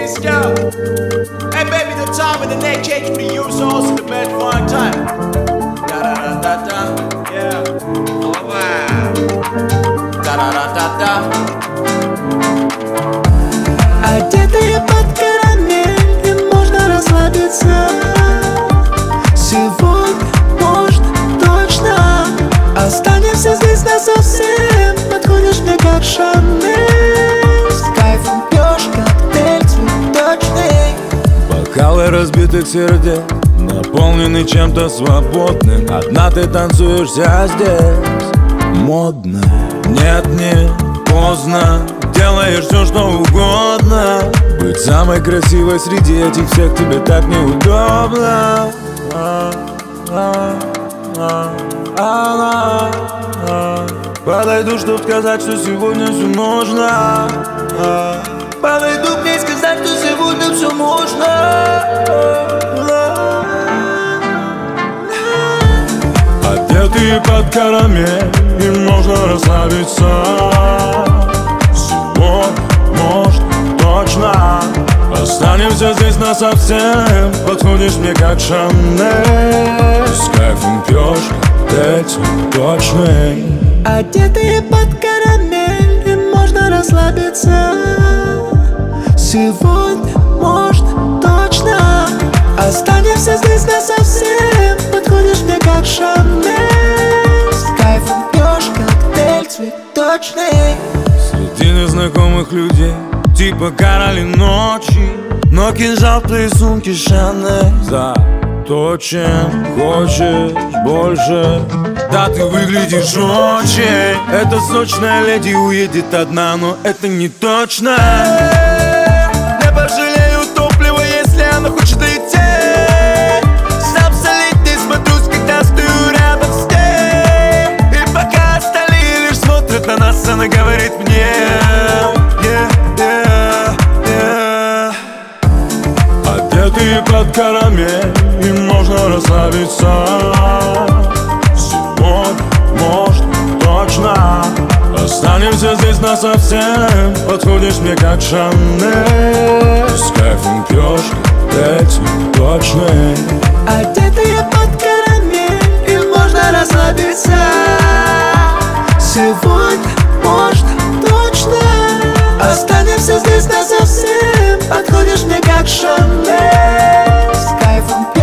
Let's go. Hey baby, the time and the neck change for you is also the best fun time. Da da da da da. Yeah. Oh wow. Da da da da da. Одетые под карамель, и можно расслабиться. Сегодня, может, точно останемся здесь насовсем. Подходишь мне как Шанель. С кайфом пьешь коктейль цветочный. Бокалы разбитых сердец наполнены чем-то свободным. Одна ты танцуешься здесь. Модно. Нет, не поздно. Делаешь все, что угодно. Быть самой красивой среди этих всех тебе так неудобно. Подойду, чтоб сказать, что сегодня все можно. Подойду к ней сказать, что сегодня все можно. Одетые под карамель, и можно расслабиться. Сегодня, может, точно останемся здесь насовсем. Подходишь мне как Шанель. С кайфом пьешь коктейль цветочный. Одетые под карамель, и можно расслабиться. Сегодня, может, точно останемся здесь насовсем. Подходишь мне как Шанель. С кайфом пьешь коктейль цветочный. Среди незнакомых людей, типа короли ночи, но кинжал в твоей сумке Шанель. За то, чем хочешь больше. Да, ты выглядишь очень. Эта сочная леди уедет одна, но это не точно. Не пожалею топлива, если она хочет идти. Сам солить не смотрюсь, когда стою рядом с ней. И пока остальные лишь смотрят на нас, она говорит мне: одетые под карамель, и можно расслабиться. Сегодня, может, точно останемся здесь насовсем. Подходишь мне как Шанель. С кайфом пьешь коктейль цветочный. Одетые под карамель, и можно расслабиться. Сегодня, может, точно останемся здесь насовсем. Подходишь мне как Шанель. С кайфом